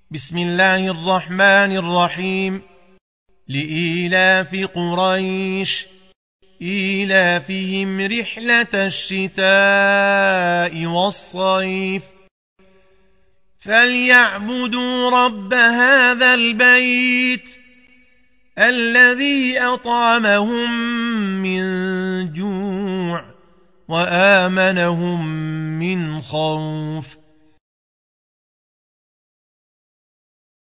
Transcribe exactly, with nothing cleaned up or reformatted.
بسم الله الرحمن الرحيم. لإيلاف قريش إيلافهم رحلة الشتاء والصيف فليعبدوا رب هذا البيت الذي أطعمهم من جوع وآمنهم من خوف.